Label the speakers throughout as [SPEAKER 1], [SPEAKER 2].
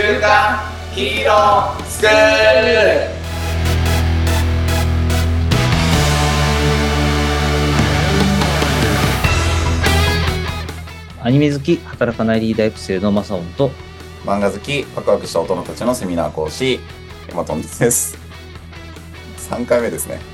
[SPEAKER 1] 週刊ヒーロースクール。
[SPEAKER 2] アニメ好き、働かないリーダー育成のマサオンと、
[SPEAKER 1] 漫画好き、ワクワクした大人たちのセミナー講師、ヤマトンです。3回目ですね。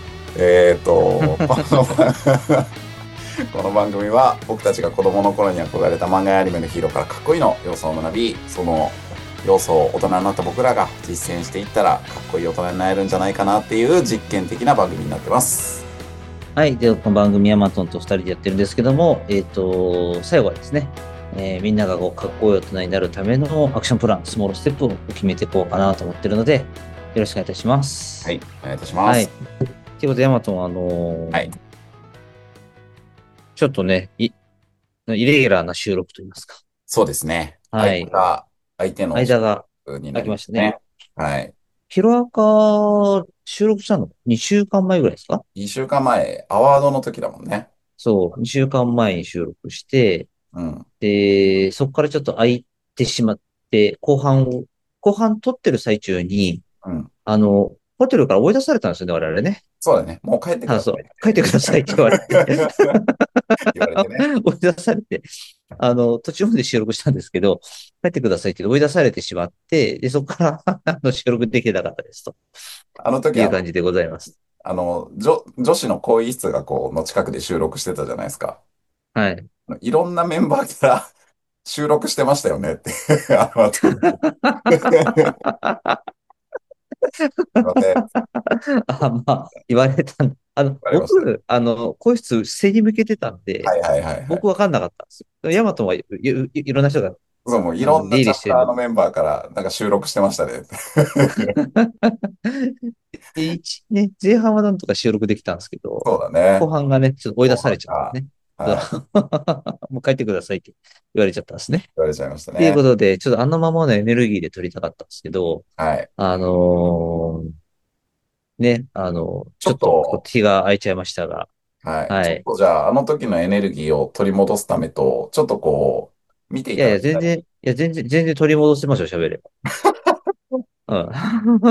[SPEAKER 1] この番組は僕たちが子供の頃に憧れた漫画やアニメのヒーローからかっこいいの要素を学び、その要素を大人になった僕らが実践していったらかっこいい大人になれるんじゃないかなっていう実験的な番組になってます。
[SPEAKER 2] はい。で、この番組はマトンと2人でやってるんですけども、最後はですね、みんながこうかっこいい大人になるためのアクションプラン、スモールステップを決めていこうかなと思ってるので、よろしくお願いいたします。
[SPEAKER 1] はい、お願いいたしま
[SPEAKER 2] はい。
[SPEAKER 1] す。
[SPEAKER 2] ということで、ヤマトンは、
[SPEAKER 1] はい、
[SPEAKER 2] ちょっとね、イレギュラーな収録といいますか。
[SPEAKER 1] そうですね。
[SPEAKER 2] はい。
[SPEAKER 1] 相手の収
[SPEAKER 2] 間が
[SPEAKER 1] 録にな
[SPEAKER 2] 空きましたね。
[SPEAKER 1] りますね。はい。
[SPEAKER 2] ヒロアカ収録したの2週間前ぐらいですか？
[SPEAKER 1] 2週間前、アワードの時だもんね。
[SPEAKER 2] そう、2週間前に収録して、
[SPEAKER 1] うん、
[SPEAKER 2] で、そこからちょっと空いてしまって、後半撮ってる最中に、
[SPEAKER 1] うん。
[SPEAKER 2] ホテルから追い出されたんですよね、我々ね。
[SPEAKER 1] そうだね。もう帰ってくださいっ
[SPEAKER 2] そう、帰ってくださいって言われて
[SPEAKER 1] て言われてね。
[SPEAKER 2] 追い出されて、途中まで収録したんですけど、帰ってくださいって追い出されてしまって、で、そこから収録できなかったですと
[SPEAKER 1] あの時、
[SPEAKER 2] いう感じでございます。
[SPEAKER 1] 女子の更衣室がの近くで収録してたじゃないですか。
[SPEAKER 2] はい。
[SPEAKER 1] いろんなメンバーから収録してましたよねってあの後にすいません。
[SPEAKER 2] まあ、言われたん
[SPEAKER 1] 言われましたね。
[SPEAKER 2] 僕、個室背に向けてたんで、
[SPEAKER 1] はいはいはいはい。
[SPEAKER 2] 僕わかんなかったんですよ。ヤマトンいろんな人が、
[SPEAKER 1] そう、もういろん
[SPEAKER 2] 出
[SPEAKER 1] なチャプター
[SPEAKER 2] 入りしてるの。
[SPEAKER 1] のメンバーからなんか収録してましたねって。
[SPEAKER 2] で、前半はなんとか収録できたんですけど、
[SPEAKER 1] そうだね。
[SPEAKER 2] 後半がね、ちょっと追い出
[SPEAKER 1] 後
[SPEAKER 2] され
[SPEAKER 1] 半が、
[SPEAKER 2] ちゃってね。そう
[SPEAKER 1] はい、
[SPEAKER 2] もう帰ってくださいって言われちゃったんですね。
[SPEAKER 1] 言われちゃいました
[SPEAKER 2] というこ
[SPEAKER 1] ね。
[SPEAKER 2] とで、ちょっとあのままのエネルギーで撮りたかったんですけど、
[SPEAKER 1] はい。
[SPEAKER 2] あのーね、
[SPEAKER 1] ちょ
[SPEAKER 2] ちょっと
[SPEAKER 1] っと、
[SPEAKER 2] 日が空いちゃいましたが、
[SPEAKER 1] はい。ちょっ
[SPEAKER 2] はい。
[SPEAKER 1] とじゃあ、あの時のエネルギーを取り戻すためと、ちょっと見てい
[SPEAKER 2] いやいや、
[SPEAKER 1] ただきたい。
[SPEAKER 2] 全然取り戻せますよ、喋れば。うん。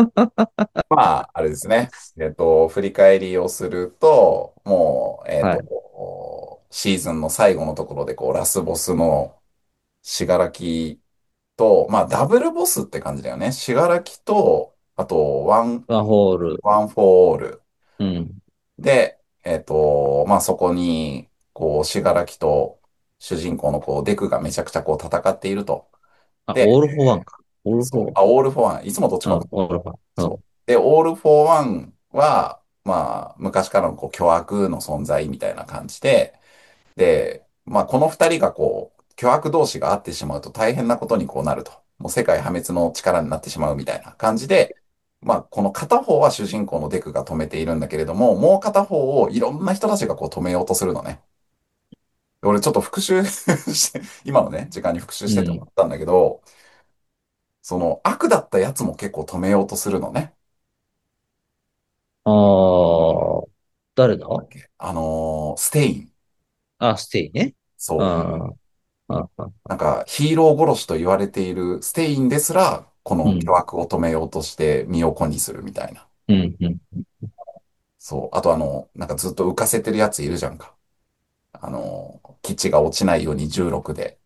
[SPEAKER 1] まあ、あれですね。振り返りをすると、もう、
[SPEAKER 2] はい。
[SPEAKER 1] シーズンの最後のところで、ラスボスの死柄木と、まあ、ダブルボスって感じだよね。死柄木と、あと、
[SPEAKER 2] ワンホール。
[SPEAKER 1] ワンフォーオール。
[SPEAKER 2] うん。
[SPEAKER 1] で、まあ、そこに、死柄木と主人公のデクがめちゃくちゃ戦っていると。で、
[SPEAKER 2] オールフォーワンか。オールフォーワン。
[SPEAKER 1] オールフォーワン。いつもどっち
[SPEAKER 2] うん、
[SPEAKER 1] かと。
[SPEAKER 2] オールフォーワン。
[SPEAKER 1] そう。で、オールフォーワンは、まあ、昔からの巨悪の存在みたいな感じで、で、まあ、この二人が巨悪同士が会ってしまうと大変なことになると。もう世界破滅の力になってしまうみたいな感じで、まあ、この片方は主人公のデクが止めているんだけれども、もう片方をいろんな人たちが止めようとするのね。俺ちょっと復習して今のね、時間に復習してて思
[SPEAKER 2] うん。
[SPEAKER 1] ったんだけど、その悪だったやつも結構止めようとするのね。
[SPEAKER 2] あー、誰だ？
[SPEAKER 1] ステイン。
[SPEAKER 2] ステイね。
[SPEAKER 1] そう。
[SPEAKER 2] あ
[SPEAKER 1] なんかヒーロー殺しと言われているステインですら、こ
[SPEAKER 2] うん、
[SPEAKER 1] の巨悪を止めようとして身を粉にするみたいな。
[SPEAKER 2] うん、うん。
[SPEAKER 1] そう。あとなんかずっと浮かせてるやついるじゃんか。基地が落ちないように16で。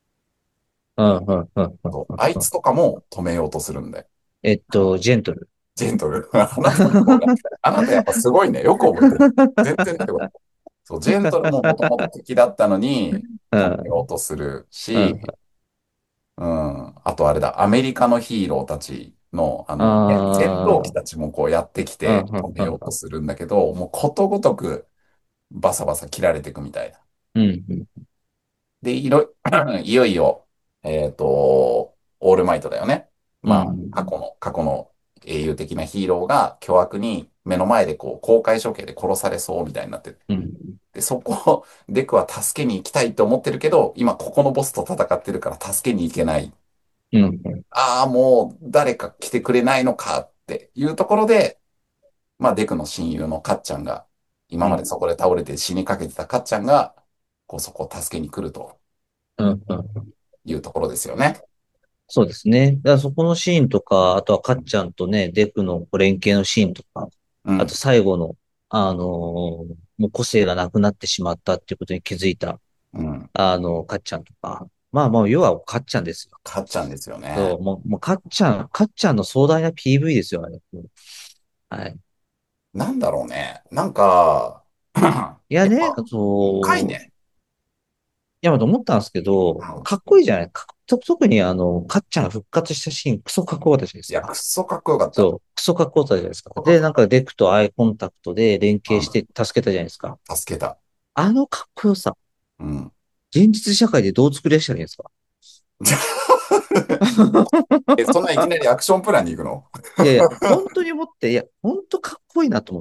[SPEAKER 1] そう。あいつとかも止めようとするんで。
[SPEAKER 2] ジェントル。
[SPEAKER 1] ジェントル。あなたの方が、あなたやっぱすごいね。よく覚えてる。全然出てこない。そう、ジェントルももともと敵だったのに
[SPEAKER 2] うん、
[SPEAKER 1] 止めようとする
[SPEAKER 2] うん。
[SPEAKER 1] し、うん。あとあれだ、アメリカのヒーローたちの、戦闘機
[SPEAKER 2] あ
[SPEAKER 1] たちもやってき
[SPEAKER 2] うん、
[SPEAKER 1] て止めようとするんだけど、もうことごとくバサバサ切られていくみたいな。
[SPEAKER 2] うん、うん。
[SPEAKER 1] で、いよいよ、オールマイトだよね。
[SPEAKER 2] う
[SPEAKER 1] まあ、
[SPEAKER 2] ん、
[SPEAKER 1] 過去の英雄的なヒーローが巨悪に目の前で公開処刑で殺されそうみたいになってる。
[SPEAKER 2] うん、
[SPEAKER 1] で、そこをデクは助けに行きたいと思ってるけど、今ここのボスと戦ってるから助けに行けない。
[SPEAKER 2] うん、
[SPEAKER 1] ああ、もう誰か来てくれないのかっていうところで、まあ、デクの親友のカッちゃんが、今までそこで倒れて死にかけてたカッちゃんが、そこを助けに来ると
[SPEAKER 2] うん、うん。
[SPEAKER 1] いうところですよね。
[SPEAKER 2] そうですね。だからそこのシーンとか、あとはカッちゃんとね、デクの連携のシーンとか、あと
[SPEAKER 1] うん、
[SPEAKER 2] 最後の、もう個性がなくなってしまったっていうことに気づいた、
[SPEAKER 1] うん。
[SPEAKER 2] カッちゃんとか。まあまあ、要はカッちゃんですよ。
[SPEAKER 1] かっちゃんですよね。
[SPEAKER 2] そう、もうカッちゃんの壮大な PV ですよ、あれ。はい。
[SPEAKER 1] なんだろうね。なんか、
[SPEAKER 2] いやね、
[SPEAKER 1] やっぱ、深いね。
[SPEAKER 2] いや、と思ったんですけど、
[SPEAKER 1] うん。
[SPEAKER 2] かっこいいじゃない特にカッちゃんが復活したシーン、クソかっこよかったじゃないです
[SPEAKER 1] いや、く
[SPEAKER 2] か。
[SPEAKER 1] っそかっこよかった。
[SPEAKER 2] そう、クソかっこよかったじゃないですか。で、
[SPEAKER 1] かっこよかっ
[SPEAKER 2] なんかデクとアイコンタクトで連携し
[SPEAKER 1] た。
[SPEAKER 2] て助けたじゃないですか。
[SPEAKER 1] うん。助けた。
[SPEAKER 2] あのかっこよさ、
[SPEAKER 1] うん。
[SPEAKER 2] 現実社会でどう作り出したらいいんですか？
[SPEAKER 1] そんないきなりアクションプランに行くの？
[SPEAKER 2] いやいや、本当に思って、いや、本当かっこいいなと思って、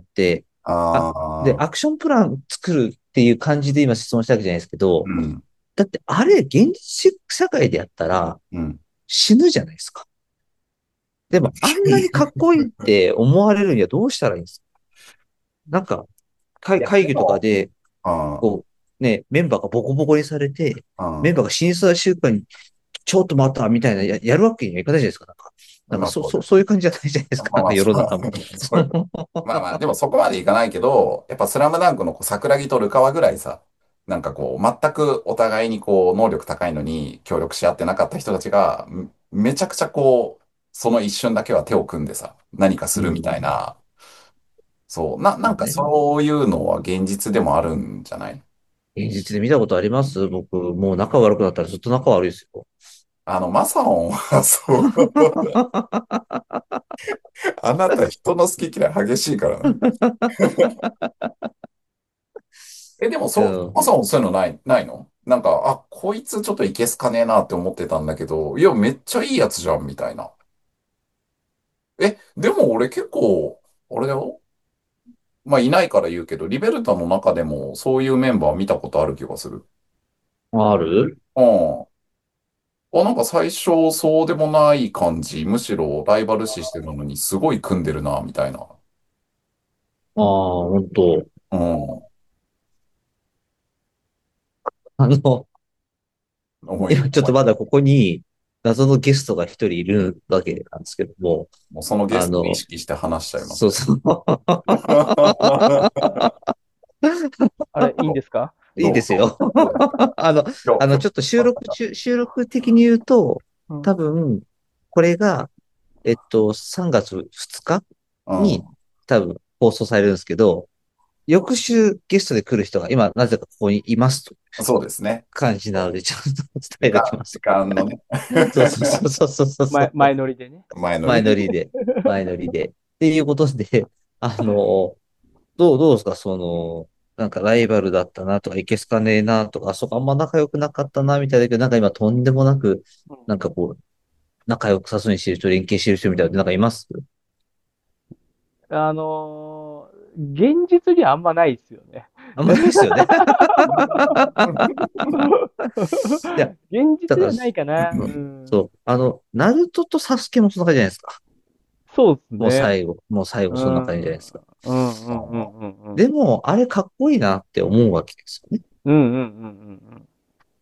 [SPEAKER 2] あ、で、
[SPEAKER 1] ああ
[SPEAKER 2] アクションプラン作るっていう感じで今質問したわけじゃないですけど、
[SPEAKER 1] ー、うん、
[SPEAKER 2] だってあれ、現実社会でやったら
[SPEAKER 1] うん。
[SPEAKER 2] 死ぬじゃないですか。でも、あんなにかっこいいって思われるにはどうしたらいいんですか？なんか、
[SPEAKER 1] いや、
[SPEAKER 2] 会議とか
[SPEAKER 1] でも、
[SPEAKER 2] で、
[SPEAKER 1] うん、うん。
[SPEAKER 2] こね、メンバーがボコボコにされて、メンバーが真相週間にちょっと待ったみたいなやるわけにはいかないじゃないですか。
[SPEAKER 1] まあそうだよ。
[SPEAKER 2] そういう感じじゃないじゃないですか。
[SPEAKER 1] まあまあ、
[SPEAKER 2] 世の中も。
[SPEAKER 1] そうよ。まあまあ、でもそこまでいかないけど、やっぱスラムダンクの桜木とルカワぐらいさ、なんかこう、全くお互いにこう、能力高いのに協力し合ってなかった人たちが、めちゃくちゃこう、その一瞬だけは手を組んでさ、何かするみたい
[SPEAKER 2] うん。
[SPEAKER 1] な、そう、なんか
[SPEAKER 2] まあね、
[SPEAKER 1] そういうのは現実でもあるんじゃない？
[SPEAKER 2] 現実で見たことあります僕、もう仲悪くなったらずっと仲悪いですよ。
[SPEAKER 1] マサオンはそう、あなた人の好き嫌い激しいからな。でもそう、
[SPEAKER 2] うん。
[SPEAKER 1] マサオンそういうのないの？なんか、あ、こいつちょっといけすかねえなって思ってたんだけど、いや、めっちゃいいやつじゃん、みたいな。でも俺結構、あれだよ。まあ、いないから言うけど、リベルタの中でもそういうメンバー見たことある気がする。
[SPEAKER 2] ある
[SPEAKER 1] うん。なんか最初そうでもない感じ。むしろライバル視してるのにすごい組んでるな、みたいな。
[SPEAKER 2] ああ、本当。
[SPEAKER 1] うん。
[SPEAKER 2] の、
[SPEAKER 1] 思い、
[SPEAKER 2] 今ちょっとまだここに謎のゲストが一人いるわけなんですけども、
[SPEAKER 1] もうそのゲストを意
[SPEAKER 2] あの、
[SPEAKER 1] 識して話しちゃいます。
[SPEAKER 2] そうそう。
[SPEAKER 3] あれ、いいんですか？
[SPEAKER 2] いい
[SPEAKER 1] どうぞ。
[SPEAKER 2] ですよ。ちょっと収録的に言うと、
[SPEAKER 3] うん。
[SPEAKER 2] 多分、これが、3月2日
[SPEAKER 1] う
[SPEAKER 2] に
[SPEAKER 1] ん。
[SPEAKER 2] 多分放送されるんですけど、翌週ゲストで来る人が今なぜかここにいますという
[SPEAKER 1] そうですね。
[SPEAKER 2] 感じなので、ちゃんと伝えておきま
[SPEAKER 1] 時
[SPEAKER 2] す。
[SPEAKER 1] 間のね、
[SPEAKER 2] そうそうそうそうそうそう。
[SPEAKER 3] 前乗りでね。
[SPEAKER 1] 前乗りで。
[SPEAKER 2] 前乗りで、前乗りで。っていうことで、あの、どうですかなんかライバルだったなとか、いけすかねえなとか、あそこあんま仲良くなかったなみたいだけど、なんか今とんでもなく、
[SPEAKER 3] うん。
[SPEAKER 2] なんかこう、仲良くさそうにしてる人、連携してる人みたいな、なんかいます？
[SPEAKER 3] 現実にはあんまないですよね。
[SPEAKER 2] あんまないですよね。いや、
[SPEAKER 3] 現実には
[SPEAKER 2] だから、
[SPEAKER 3] ないかな。うん。
[SPEAKER 2] そう、ナルトとサスケもそんな感じじゃないですか。
[SPEAKER 3] そうですね。
[SPEAKER 2] もう最後
[SPEAKER 3] う
[SPEAKER 2] そんな感じじゃない
[SPEAKER 3] ん。
[SPEAKER 2] ですか。
[SPEAKER 3] うんうんうんうんうん。
[SPEAKER 2] でも、あれかっこいいなって思うわけですよね。
[SPEAKER 3] うんうんうんうんうん。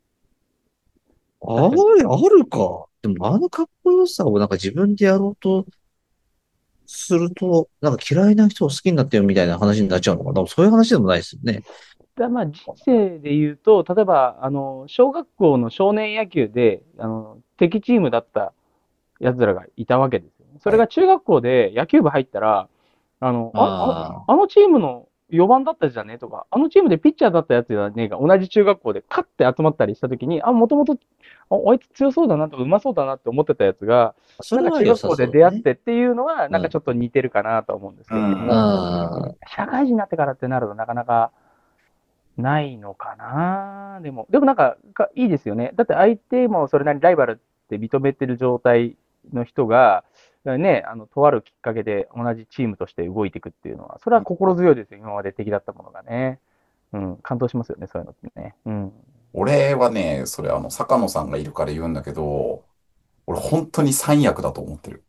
[SPEAKER 2] あ
[SPEAKER 3] 確かに。
[SPEAKER 2] れ、あるか。でも、あのかっこよさをなんか自分でやろうとすると、なんか嫌いな人を好きになってるみたいな話になっちゃうのかな。でもそういう話でもないですよね。
[SPEAKER 3] まあ、人生で言うと、例えば、小学校の少年野球で、敵チームだった奴らがいたわけですよね。そ
[SPEAKER 1] はい。
[SPEAKER 3] れが中学校で野球部入ったら、
[SPEAKER 2] あ
[SPEAKER 3] あのチームの4番だったじゃねとか、あのチームでピッチャーだったやつじゃねえが同じ中学校でカッて集まったりしたときに、もともと、あいつ強そうだなとか、うまそうだなって思ってたやつが、
[SPEAKER 2] あ、そ
[SPEAKER 3] なん
[SPEAKER 2] れは良さ
[SPEAKER 3] か中学校で
[SPEAKER 2] そうだね。
[SPEAKER 3] 出会ってっていうのは、なんかちょっと似てるかなと思うんです
[SPEAKER 1] う
[SPEAKER 3] けどね。
[SPEAKER 1] ん。
[SPEAKER 3] 社会人になってからってなるとなかなかないのかな。でもなんかいいですよね。だって相手もそれなりにライバルって認めてる状態の人が、ね、とあるきっかけで同じチームとして動いていくっていうのは、それは心強いですよ。今まで敵だったものがね。うん、感動しますよね、そういうのってね。うん。
[SPEAKER 1] 俺はね、それ坂野さんがいるから言うんだけど、俺本当に三役だと思ってる。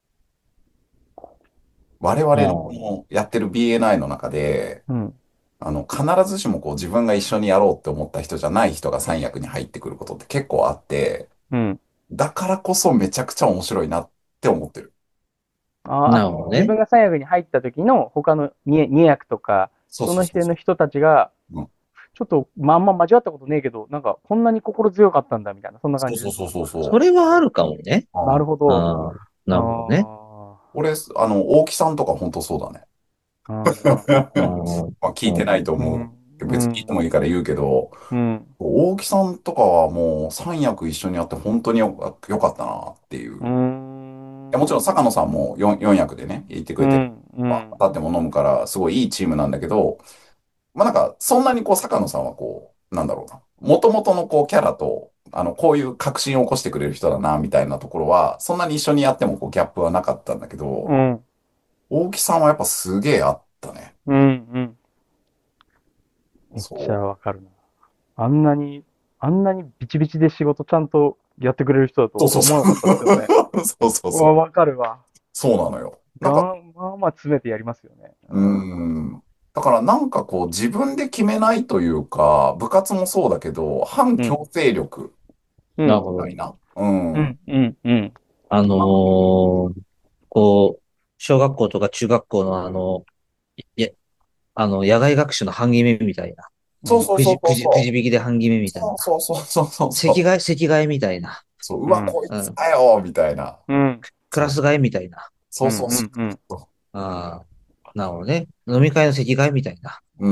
[SPEAKER 1] 我々
[SPEAKER 2] あ、
[SPEAKER 1] のこ
[SPEAKER 2] あ
[SPEAKER 1] のやってる BNI の中で、
[SPEAKER 3] うん。
[SPEAKER 1] 必ずしもこう自分が一緒にやろうって思った人じゃない人が三役に入ってくることって結構あって、
[SPEAKER 3] うん。
[SPEAKER 1] だからこそめちゃくちゃ面白いなって思ってる。
[SPEAKER 3] ああ、
[SPEAKER 2] なるほどね。
[SPEAKER 3] 自分が三役に入った時の他の二役とか、
[SPEAKER 1] そう
[SPEAKER 3] その視
[SPEAKER 1] そうそうそ
[SPEAKER 3] 点の人たちが、
[SPEAKER 1] う。うん。
[SPEAKER 3] ちょっと、まあんま間違ったことねえけど、なんかこんなに心強かったんだみたいな、そんな感じです。
[SPEAKER 1] そうそうそうそう
[SPEAKER 2] そ
[SPEAKER 1] そ
[SPEAKER 2] れはあるかもね。
[SPEAKER 1] う。うん。
[SPEAKER 3] なるほど。
[SPEAKER 2] ああ、なるほどね。
[SPEAKER 3] あ
[SPEAKER 1] 俺、大木さんとか本当そうだね。
[SPEAKER 3] あ、うん、
[SPEAKER 2] うん、
[SPEAKER 1] まあ聞いてない
[SPEAKER 2] うん、
[SPEAKER 1] と
[SPEAKER 3] うん、
[SPEAKER 1] 思う。別に聞いて
[SPEAKER 3] うん、
[SPEAKER 1] もいいから言うけど、
[SPEAKER 3] うん、
[SPEAKER 1] 大木さんとかはもう三役一緒にやって本当によかったなっていう。
[SPEAKER 3] う
[SPEAKER 1] や、もちろん
[SPEAKER 3] ん、
[SPEAKER 1] 坂野さんも4役でね、言ってくれて、
[SPEAKER 3] うん、う
[SPEAKER 1] まあ、
[SPEAKER 3] ん、
[SPEAKER 1] 当たっても飲むから、すごいいいチームなんだけど、まあなんか、そんなにこう、坂野さんはこう、なんだろうな、元々のこう、キャラと、こういう革新を起こしてくれる人だな、みたいなところは、そんなに一緒にやってもこう、ギャップはなかったんだけど、
[SPEAKER 3] うん、
[SPEAKER 1] 大木さんはやっぱすげえあったね。
[SPEAKER 3] うん。めっちゃ
[SPEAKER 1] そ
[SPEAKER 3] わかるな。あんなに、あんなにビチビチで仕事ちゃんとやってくれる人だと
[SPEAKER 1] う。そうそう
[SPEAKER 3] 俺思わなかったですけどね。
[SPEAKER 1] そう。そうそう
[SPEAKER 3] うわ、
[SPEAKER 1] そう。
[SPEAKER 3] わかるわ。
[SPEAKER 1] そうなのよ。なんか、
[SPEAKER 3] まあまあ詰めてやりますよね。
[SPEAKER 1] うーん。だからなんかこう、自分で決めないというか、部活もそうだけど、反
[SPEAKER 3] うん。
[SPEAKER 1] 強制力
[SPEAKER 3] うん。
[SPEAKER 2] なるほど。
[SPEAKER 1] みたいな。うん。
[SPEAKER 3] うん。うん。うん。
[SPEAKER 2] あのーこう、小学校とか中学校のいや、野外学習の半決めみたいな。
[SPEAKER 1] そうそうそう
[SPEAKER 2] くじ
[SPEAKER 1] そうそう。
[SPEAKER 2] 引きで半決めみたいな。
[SPEAKER 1] そうそうそうそうそうそう。
[SPEAKER 2] 席替えみたいな。
[SPEAKER 1] そう、うわ、
[SPEAKER 3] うん。
[SPEAKER 1] こいつ
[SPEAKER 2] うん。
[SPEAKER 1] だよみたいな。
[SPEAKER 3] うん。
[SPEAKER 1] そう、
[SPEAKER 2] クラス替えみたいな。
[SPEAKER 3] うん。
[SPEAKER 1] そうそうそ
[SPEAKER 3] うん。
[SPEAKER 1] う。
[SPEAKER 2] ああ、なるほどね。飲み会の席替えみたいな。
[SPEAKER 1] うん。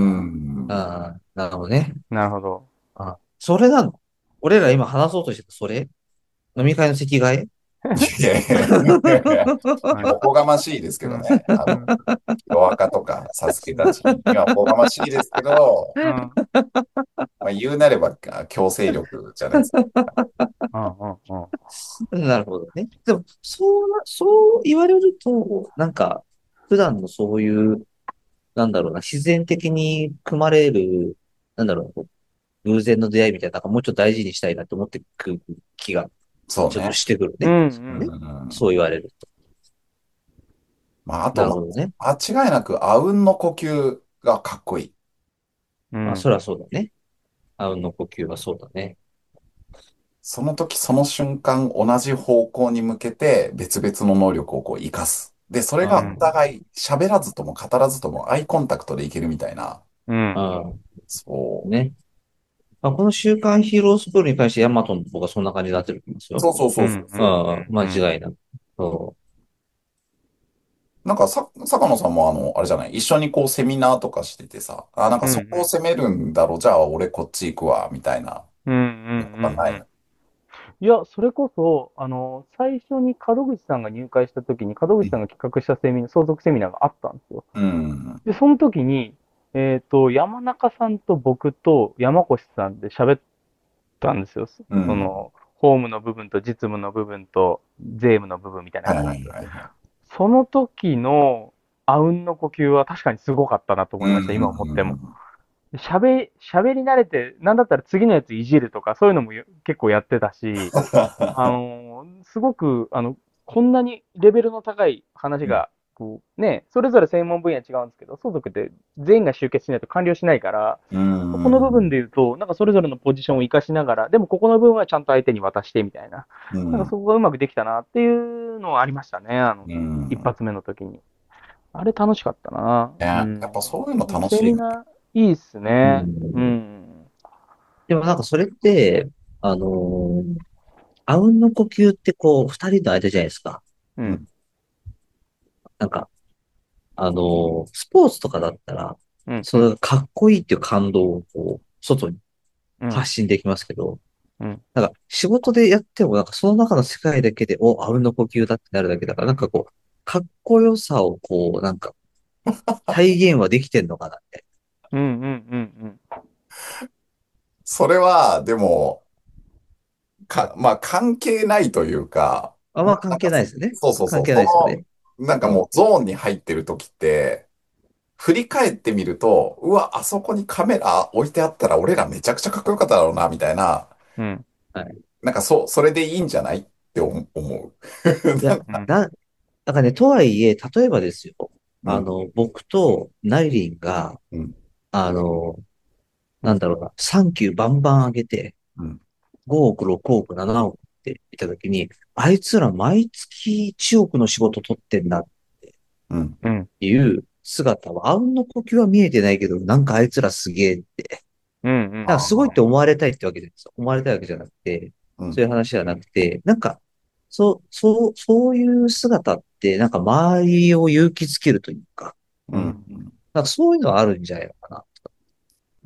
[SPEAKER 2] ああ、なるほどね。
[SPEAKER 3] なるほど。
[SPEAKER 2] あ、それなの？俺ら今話そうとしてた、それ？飲み会の席替え？
[SPEAKER 1] いやいやいやいや、
[SPEAKER 3] うん。
[SPEAKER 1] おこがましいですけ
[SPEAKER 3] うん。
[SPEAKER 1] どね。
[SPEAKER 3] うん。
[SPEAKER 1] 弱赤とかサスケたちにはおこがましいですけど、
[SPEAKER 3] うん。
[SPEAKER 1] まあ、言うなれば強制力じゃないですか。
[SPEAKER 3] うん。うん。
[SPEAKER 2] なるほどね。でも、そう言われると、なんか、普段のそういう、なんだろうな、自然的に組まれる、なんだろう、偶然の出会いみたいな、なんかもうちょっと大事にしたいなと思ってくる気がちょっと
[SPEAKER 1] そうね。
[SPEAKER 2] してくるね。
[SPEAKER 3] うん。う
[SPEAKER 1] う
[SPEAKER 2] ね。
[SPEAKER 3] ん。
[SPEAKER 1] ん。
[SPEAKER 2] そう言われると。
[SPEAKER 1] まあ、あと、
[SPEAKER 2] なるほどね。
[SPEAKER 1] 間違いなく、あうんの呼吸がかっこいい。
[SPEAKER 2] まあ、
[SPEAKER 3] うん。
[SPEAKER 2] そりゃそうだね。あうんの呼吸はそうだね。
[SPEAKER 1] その時、その瞬間、同じ方向に向けて、別々の能力をこう、活かす。で、それがお
[SPEAKER 3] うん。
[SPEAKER 1] 互い、喋らずとも語らずとも、アイコンタクトでいけるみたいな。
[SPEAKER 3] うん。
[SPEAKER 2] ああ、
[SPEAKER 1] そ
[SPEAKER 2] ね。まあ、この週刊ヒーロースクールに関してヤマトの方がそんな感じになってると思います
[SPEAKER 1] う。
[SPEAKER 2] よ。
[SPEAKER 1] そうそうそうそう
[SPEAKER 3] うん。うん。
[SPEAKER 1] そ
[SPEAKER 2] ああ、間
[SPEAKER 3] うん。
[SPEAKER 2] 違いなく。そ
[SPEAKER 1] う。なんか坂野さんもあれじゃない、一緒にこう、セミナーとかしててさ、なんか
[SPEAKER 3] うん。う
[SPEAKER 1] そこを
[SPEAKER 3] ん。
[SPEAKER 1] 攻めるんだろう、じゃあ俺こっち行くわ、みたいな
[SPEAKER 3] うん。うん。
[SPEAKER 1] のとかないの？
[SPEAKER 3] うん。いや、それこそ、最初に門口さんが入会した時に、門口さんが企画した相続セミナーがあったんですよ。
[SPEAKER 1] うん。
[SPEAKER 3] で、その時に、山中さんと僕と山越さんで喋ったんですよ。
[SPEAKER 1] うん。
[SPEAKER 3] その、ホームの部分と実務の部分と税務の部分みたいな
[SPEAKER 1] はいはい
[SPEAKER 3] 感じで。
[SPEAKER 1] はいはい。
[SPEAKER 3] その時のあうんの呼吸は確かにすごかったなと
[SPEAKER 1] うん。
[SPEAKER 3] 思いました、今思っても。
[SPEAKER 1] うん。
[SPEAKER 3] 喋り慣れて、なんだったら次のやついじるとか、そういうのも結構やってたし、すごく、こんなにレベルの高い話が、こう、ね、それぞれ専門分野違うんですけど、相続って全員が集結しないと完了しないから、
[SPEAKER 1] う
[SPEAKER 3] そこの部分
[SPEAKER 1] ん。
[SPEAKER 3] で言うと、なんかそれぞれのポジションを活かしながら、でもここの部分はちゃんと相手に渡してみたいな、
[SPEAKER 1] うん。
[SPEAKER 3] なんかそこがうまくできたなっていうのはありましたね、
[SPEAKER 1] うん。
[SPEAKER 3] 一発目の時に。あれ楽しかったな。
[SPEAKER 1] ね、
[SPEAKER 3] うん。
[SPEAKER 1] やっぱそういうの楽しいよね。
[SPEAKER 3] セミナー、いいっす
[SPEAKER 2] う。う
[SPEAKER 3] ね。う
[SPEAKER 2] ん。
[SPEAKER 3] ん。
[SPEAKER 2] でもなんかそれって、あのーあうんの呼吸ってこう、二人の間じゃないですか。
[SPEAKER 3] うん。
[SPEAKER 1] うん。
[SPEAKER 2] なんか、スポーツとかだったら、
[SPEAKER 3] うん。
[SPEAKER 2] それがかっこいいっていう感動をこう、外に
[SPEAKER 3] うん。
[SPEAKER 2] 発信できますけど、
[SPEAKER 3] うん。
[SPEAKER 2] なんか仕事でやってもなんかその中の世界だけで、あうんの呼吸だってなるだけだから、なんかこう、かっこよさをこう、なんか体現はできてんのかなって。
[SPEAKER 3] うん。うん。うん。
[SPEAKER 1] それは、でも、まあ関係ないというか、
[SPEAKER 2] あんま関係
[SPEAKER 1] まあなんか
[SPEAKER 2] ないですよね。関
[SPEAKER 1] そうそうそう、
[SPEAKER 2] 係ないですよね。
[SPEAKER 1] なんか
[SPEAKER 2] うん。
[SPEAKER 1] もうゾーンに入ってる時って、振り返ってみると、うわ、あそこにカメラ置いてあったら俺らめちゃくちゃかっこよかっただろうな、みたいな、
[SPEAKER 3] うん。
[SPEAKER 2] はい。
[SPEAKER 1] なんかそれでいいんじゃないって思う。
[SPEAKER 2] いや、
[SPEAKER 1] なんか、
[SPEAKER 3] うん。
[SPEAKER 2] なんかね、とはいえ、例えばですよ。
[SPEAKER 1] うん、
[SPEAKER 2] 僕とナイリンが、
[SPEAKER 1] うん、
[SPEAKER 2] あの、なんだろうな、サンキューバンバン上げて、
[SPEAKER 1] うん、
[SPEAKER 2] 5億、6億、7億っていたときに、あいつら毎月1億の仕事取ってんなっ
[SPEAKER 1] うん。
[SPEAKER 3] うん。
[SPEAKER 2] ていう姿は、あうんの呼吸は見えてないけど、なんかあいつらすげえって、
[SPEAKER 3] うん。うん。
[SPEAKER 2] なんかすごいって思われたいってわけじゃないですよ。思われたいわけじゃなくて、
[SPEAKER 1] うん。
[SPEAKER 2] そういう話じゃなくて、なんか、そういう姿って、なんか周りを勇気づけるというか、
[SPEAKER 1] うん。
[SPEAKER 3] うん。
[SPEAKER 2] なんかそういうのはあるんじゃないのかなと
[SPEAKER 3] うん。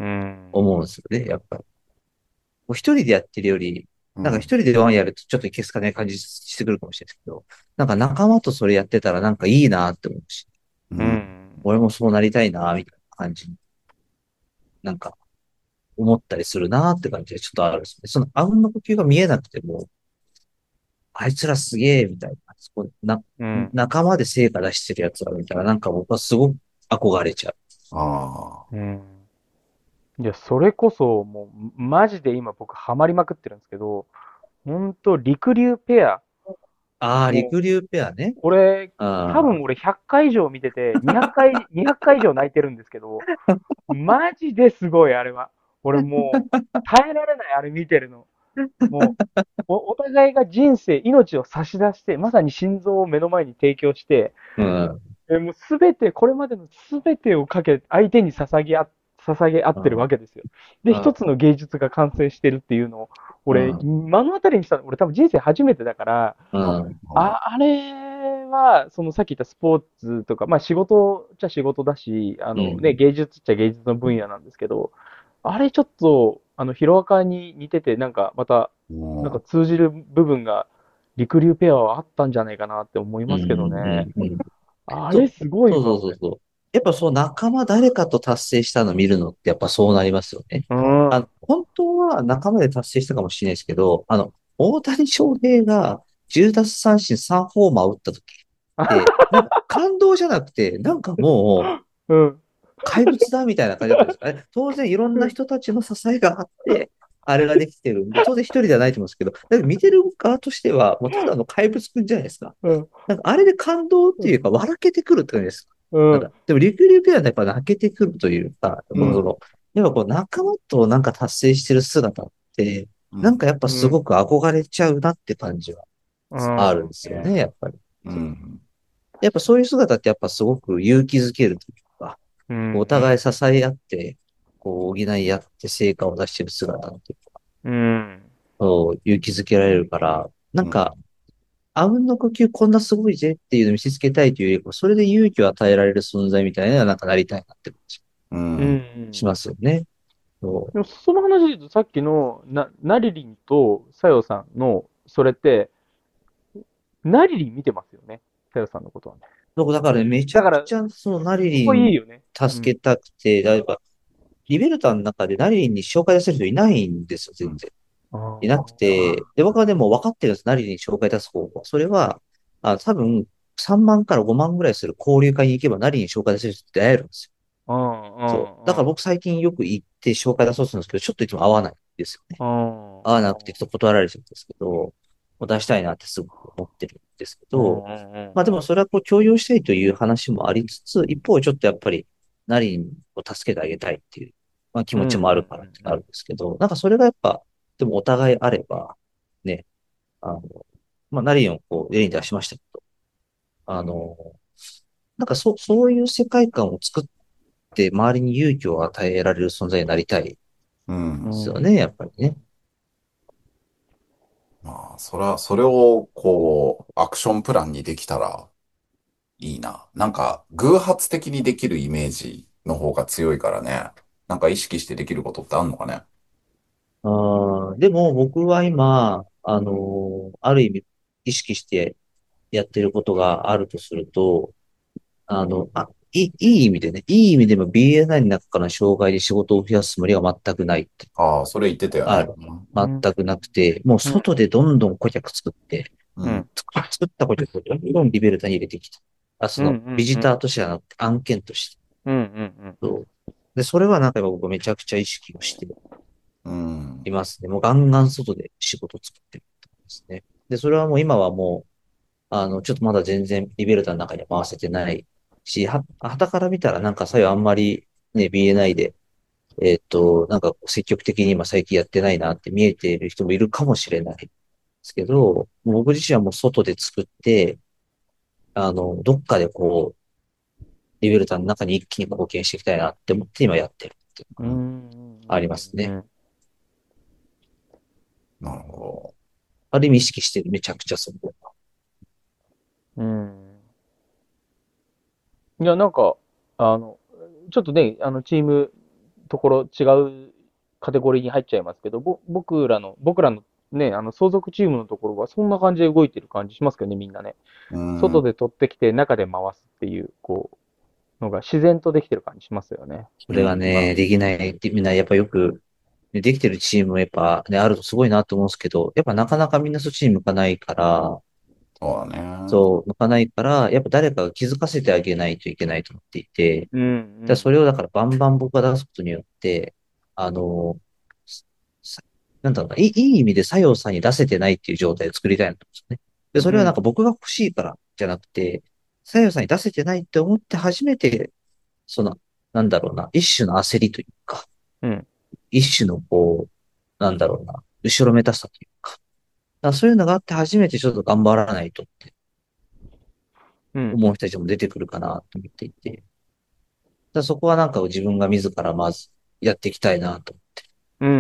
[SPEAKER 2] 思うんですよね、やっぱり。もう一人でやってるより、なんか一
[SPEAKER 1] うん。
[SPEAKER 2] 人でワンやるとちょっといけすかない感じしてくるかもしれないですけど、なんか仲間とそれやってたらなんかいいなって思うし、
[SPEAKER 3] う
[SPEAKER 1] うん。
[SPEAKER 3] ん。
[SPEAKER 2] 俺もそうなりたいな、みたいな感じになんか思ったりするなって感じでちょっとあるんですね。そのあうんの呼吸が見えなくても、あいつらすげえ、みたいな。
[SPEAKER 3] うん。
[SPEAKER 2] 仲間で成果出してるやつらみたいな、なんか僕はすごく憧れちゃ
[SPEAKER 1] ああ。
[SPEAKER 3] うん。いや、それこそ、もう、マジで今僕ハマりまくってるんですけど、ほんと、陸流ペア。
[SPEAKER 2] う。ああ、
[SPEAKER 3] もう、
[SPEAKER 2] 陸流ペアね。
[SPEAKER 3] これ、多
[SPEAKER 2] あ
[SPEAKER 3] 分俺100回以上見てて、200回以上泣いてるんですけど、マジですごい、あれは。俺もう、耐えられない、あれ見てるの。もう、お互いが人生、命を差し出して、まさに心臓を目の前に提供して、
[SPEAKER 2] うん。
[SPEAKER 3] もうすべて、これまでのすべてをかけ、相手に捧げ合ってるわ
[SPEAKER 2] うん。
[SPEAKER 3] けですよ。で、一つの芸術が完成してるっていうのを、俺、
[SPEAKER 2] うん。
[SPEAKER 3] 目の当たりにしたの、俺多分人生初めてだから、
[SPEAKER 2] うん。
[SPEAKER 3] あれは、そのさっき言ったスポーツとか、まあ仕事っちゃ仕事だし、ね、
[SPEAKER 2] うん。
[SPEAKER 3] 芸術っちゃ芸術の分野なんですけど、あれちょっと、ヒロアカに似てて、なんかまた、なんか
[SPEAKER 1] も
[SPEAKER 3] 通じる部分が、陸流ペアはあったんじゃないかなって思い
[SPEAKER 2] うん。
[SPEAKER 3] ますけど
[SPEAKER 2] う
[SPEAKER 3] ね。
[SPEAKER 2] ん。うん。
[SPEAKER 3] あれ
[SPEAKER 2] そう、
[SPEAKER 3] すごいわ、俺。
[SPEAKER 2] そうそうそうそう。やっぱそう仲間誰かと達成したの見るのってやっぱそうなりますよね。
[SPEAKER 3] うん。
[SPEAKER 2] 本当は仲間で達成したかもしれないですけど、大谷翔平が10奪三振3ホーマー打った時って、なんか感動じゃなくて、なんかもう
[SPEAKER 3] うん。
[SPEAKER 2] 怪物だみたいな感じだったんです。あれ、当然いろんな人たちの支えがあって、あれができてるんで、当然一人ではないと思うんですけど、だけど見てる側としては、もうただの怪物くんじゃないですか。
[SPEAKER 3] うん。
[SPEAKER 2] なんかあれで感動っていうか、笑けてくるって感じです。
[SPEAKER 3] うん。
[SPEAKER 2] なんか、でも、リクリューペアでやっぱ泣けてくるというか、
[SPEAKER 1] う、うん。
[SPEAKER 2] やっぱこう仲間となんか達成してる姿って、
[SPEAKER 1] うん。
[SPEAKER 2] なんかやっぱ
[SPEAKER 3] うん。
[SPEAKER 2] すごく憧れちゃうなって感じは
[SPEAKER 3] う
[SPEAKER 2] あるん
[SPEAKER 3] ん。
[SPEAKER 2] ですよね、やっぱり。
[SPEAKER 1] うん。
[SPEAKER 2] やっぱそういう姿ってやっぱすごく勇気づけるというか、
[SPEAKER 3] うん。
[SPEAKER 2] お互い支え合って、こう補い合って成果を出してる姿っていうか、
[SPEAKER 3] うん。
[SPEAKER 2] そう勇気づけられるから、な
[SPEAKER 1] うん。
[SPEAKER 2] んか、あうんの呼吸こんなすごいぜっていうのを見せつけたいというよりか、それで勇気を与えられる存在みたいな、なんかなりたいなって感じ
[SPEAKER 3] う
[SPEAKER 1] うん
[SPEAKER 2] し
[SPEAKER 3] ん。
[SPEAKER 2] ますよね。そ
[SPEAKER 3] でもその話で言うと、さっきのナリリンとさよさんの、それって、ナリリン見てますよね。さよさんのことはね。
[SPEAKER 2] 僕だからね、めちゃ
[SPEAKER 3] だから、
[SPEAKER 2] くちゃ、そのナリ
[SPEAKER 3] そこ
[SPEAKER 2] リン
[SPEAKER 3] いいよね。うん。
[SPEAKER 2] 助けたくて、だいぶ、リベルタの中でナリリンに紹介出せる人いないんですよ、
[SPEAKER 1] うん。
[SPEAKER 2] 全然。
[SPEAKER 3] あ
[SPEAKER 2] いなくて、
[SPEAKER 3] あ。
[SPEAKER 2] で、僕はでも分かってるんです、ナリリンに紹介出す方法。それは、多分、3万から5万ぐらいする交流会に行けばナリリンに紹介出せる人って出会えるんですよ。
[SPEAKER 3] うん。う
[SPEAKER 2] そう。だから
[SPEAKER 3] ん。
[SPEAKER 2] 僕最近よく行って紹介出そうとするんですけど、ちょっといつも合わないんですよね。
[SPEAKER 3] うん。
[SPEAKER 2] 合わなくてちょっと断られちゃうんですけど、もう出したいなってすごく思ってるんですけ
[SPEAKER 3] うん。
[SPEAKER 2] ど、
[SPEAKER 3] うん。
[SPEAKER 2] まあでもそれはこう共有したいという話もありつつ、一方ちょっとやっぱり、ナリンを助けてあげたいっていう、まあ、気
[SPEAKER 3] うん。うん。
[SPEAKER 2] 持ちもあるからってあるんですけど、なんかそれがやっぱ、でもお互いあれば、ね、あの、まあナリンをこう例に出しましたけど、あの、なんかそういう世界観を作って周りに勇気を与えられる存在になりたいで
[SPEAKER 1] うん。
[SPEAKER 2] すよね、やっぱりね。
[SPEAKER 1] まあ、それを、こう、アクションプランにできたらいいな。なんか、偶発的にできるイメージの方が強いからね。なんか意識してできることってあんのかね。
[SPEAKER 2] でも僕は今、ある意味意識してやってることがあるとすると、いい意味でね、いい意味でも BNI の中からの障害で仕事を増やすつもりは全くないって
[SPEAKER 1] ああ、それ言ってたよね。
[SPEAKER 2] ある。
[SPEAKER 3] うん。
[SPEAKER 2] 全くなくて、もう
[SPEAKER 3] うん。
[SPEAKER 2] 外でどんどん顧客作って、
[SPEAKER 1] うん。
[SPEAKER 3] うん。
[SPEAKER 2] 作った顧客をどんどんリベルタに入れてきた。そ
[SPEAKER 3] うん。う
[SPEAKER 2] のビジター
[SPEAKER 3] ん。
[SPEAKER 2] としてはなくて案件として。
[SPEAKER 3] うん。うん。うん。
[SPEAKER 2] そうで、それはなんか今僕めちゃくちゃ意識をして
[SPEAKER 1] うん。
[SPEAKER 2] いますね。もうガンガン外で仕事を作ってるってことですね。で、それはもう今はもう、ちょっとまだ全然リベルタの中には回せてないし、旗から見たらなんかさよあんまりね、BNI で、なんか積極的に今最近やってないなって見えている人もいるかもしれないでですけど、もう僕自身はもう外で作って、どっかでこう、リベルタの中に一気に貢献していきたいなって思って今やってるっていう
[SPEAKER 3] う
[SPEAKER 2] のが
[SPEAKER 3] ん。
[SPEAKER 2] ありますね。
[SPEAKER 1] なるほ
[SPEAKER 2] ある意味意識してる、めちゃくちゃそこ。
[SPEAKER 3] うん。いや、なんか、あの、ちょっとね、チーム、ところ違うカテゴリーに入っちゃいますけど、僕らのね、相続チームのところはそんな感じで動いてる感じしますけどね、みんなね。
[SPEAKER 1] ど。
[SPEAKER 3] 外で取ってきて中で回すっていう、こう、のが自然とできてる感じしますよね。
[SPEAKER 2] それがね、できないってみんなやっぱよく、ねできてるチームもやっぱね、あるとすごいなと思うんですけど、やっぱなかなかみんなそっちに向かないから、
[SPEAKER 1] そうだね。
[SPEAKER 2] そう、向かないから、やっぱ誰かが気づかせてあげないといけないと思っていて、
[SPEAKER 3] うん、
[SPEAKER 2] それをだからバンバン僕が出すことによって、あの、さなんだろうな、いい意味で作用さんに出せてないっていう状態を作りたいなと思うんですよね。で、それはなんか
[SPEAKER 3] うん、
[SPEAKER 2] 僕が欲しいからじゃなくて、作用さんに出せてないって思って初めて、その、なんだろうな、一種の焦りというか、
[SPEAKER 3] うん、
[SPEAKER 2] 一種のこう、なんだろうな、後ろめたさというか、だからそういうのがあって初めてちょっと頑張らないとって
[SPEAKER 3] うん、
[SPEAKER 2] 思う人たちも出てくるかなと思っていて、そこはなんか自分が自らまずやっていきたいなと思って
[SPEAKER 3] うん、うん、うん、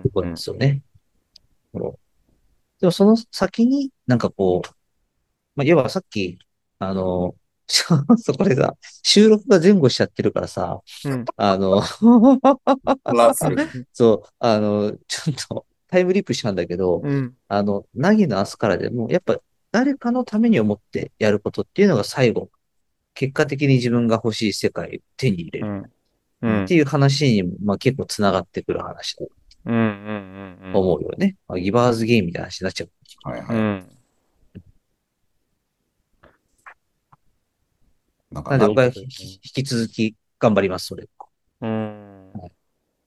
[SPEAKER 2] るところなんで
[SPEAKER 3] うん。
[SPEAKER 2] すよね。でもその先になんかこう、まあ、要はさっき、あの、そこでさ、収録が前後しちゃってるからさ、
[SPEAKER 3] うん、
[SPEAKER 2] あの、
[SPEAKER 1] 混乱するね。
[SPEAKER 2] そう、ちょっとタイムリープしたんだけど、
[SPEAKER 3] うん、
[SPEAKER 2] 凪の明日からでも、やっぱ誰かのために思ってやることっていうのが最後、結果的に自分が欲しい世界を手に入れる
[SPEAKER 3] うん、う
[SPEAKER 1] うん。
[SPEAKER 2] っていう話にも、まあ、結構つながってくる話だと
[SPEAKER 3] ん、うん、
[SPEAKER 2] 思うよね。まあ、ギバーズゲームみたいな話になっちゃう。
[SPEAKER 3] うん、う
[SPEAKER 1] はいはい。
[SPEAKER 3] ん。
[SPEAKER 1] なんかな、
[SPEAKER 2] なんで僕は
[SPEAKER 3] いいことですね。
[SPEAKER 2] 引き続き頑張ります、それ。
[SPEAKER 3] うん。
[SPEAKER 2] はい。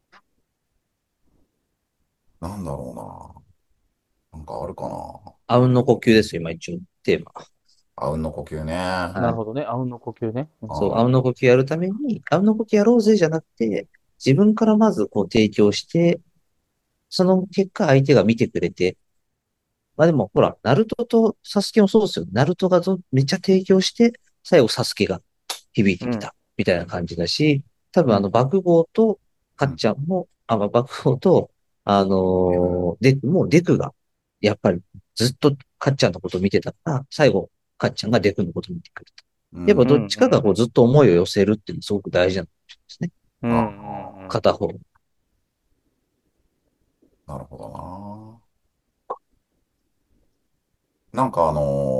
[SPEAKER 1] なんだろうな。なんかあるかな。
[SPEAKER 2] あうんの呼吸ですよ、今一応テーマ。
[SPEAKER 1] あうんの呼吸ね。あ
[SPEAKER 2] はい。
[SPEAKER 3] なるほどね。あうんの呼吸ね。うん、
[SPEAKER 2] そう、あうん
[SPEAKER 1] あ、
[SPEAKER 2] の呼吸やるために、あうんの呼吸やろうぜじゃなくて、自分からまずこう提供して、その結果相手が見てくれて、まあでもほら、ナルトとサスケもそうですよ。ナルトがめっちゃ提供して、最後サスケが響い
[SPEAKER 3] うん、
[SPEAKER 2] てきた、みたいな感じだし、多分
[SPEAKER 3] うん、
[SPEAKER 2] 爆豪とか
[SPEAKER 1] うん。
[SPEAKER 2] っちゃんも、まあ、爆豪と、デクもデクが、やっぱりずっとかっちゃんのことを見てたから、最後、かっちゃんがデクのことを見てくると。やっぱ
[SPEAKER 1] うん。
[SPEAKER 3] うん、
[SPEAKER 2] どっちかがこうずっと思いを寄せるっていうのはすごく大事なんですね。
[SPEAKER 3] うん、う
[SPEAKER 1] あ
[SPEAKER 3] ん、
[SPEAKER 2] 片方。
[SPEAKER 1] あ、なるほどな。なんか